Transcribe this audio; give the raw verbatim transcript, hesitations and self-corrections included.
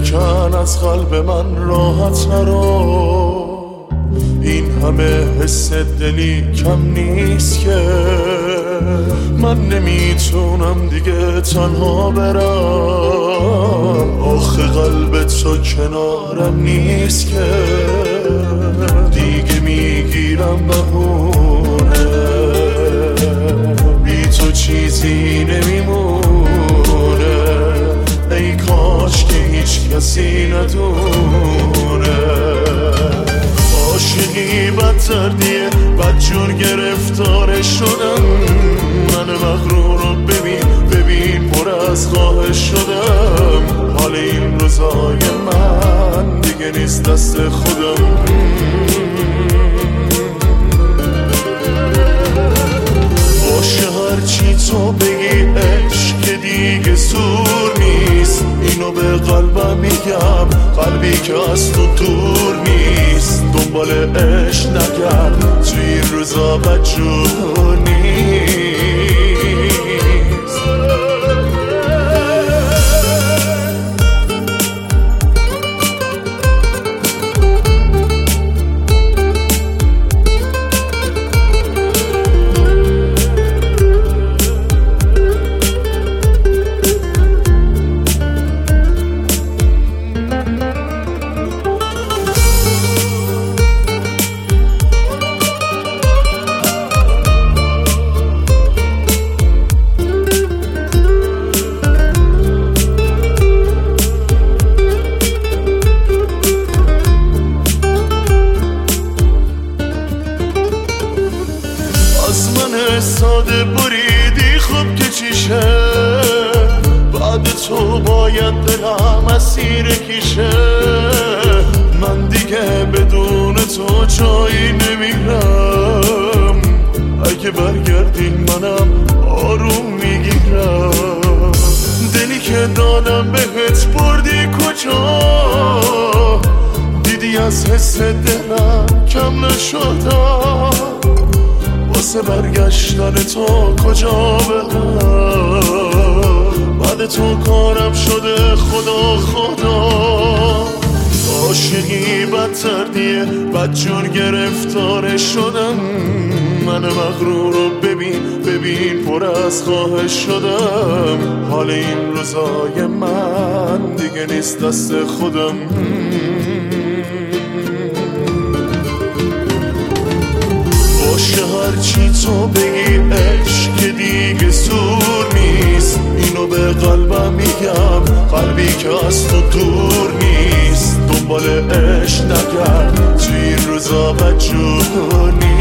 بکن از قلب من راحت نرو. این همه حس دلی کم نیست که من نمیتونم دیگه تنها برم. آخه قلب تو کنارم نیست که دیگه میگیرم بهونه. بی تو چیزی نمیمونه، ای کاش که هیچ کسی ندونه. عاشقی بدتر دیه، بدجور گرفتار شدم. من مغرور رو ببین ببین پر از خواهش شدم. حال این روزای من دیگه نیست دست خودم. باشه هرچی تو بگی عشق دیگه سور نیست. اینو به قلبم میگم، قلبی که از تو دور نیست. دنبال عشق نگرد، توی این روزا بدجور نیست. ساده بریدی خوب که چیشه، بعد تو باید دلم اسیر کیشه. من دیگه بدون تو جایی نمیرم، اگه برگردین منم آروم میگیرم. دلی که دادم بهت بردی کجا، دیدی از حس دلم کم نشدم. واسه برگشتن تو کجا برم، بعد تو کارم شده خدا خدا. عاشقی بدتر دیه، بدجور گرفتار شدم. من مغرور رو ببین ببین پر از خواهش شدم. حال این روزای من دیگه نیست دست خودم. باشه هرچی تو بگی عشق دیگه سور نیست. اینو به قلبم میگم، قلبی که از تو دور نیست. دنبال عشق نگرد، توی این روزا بدجور نیست.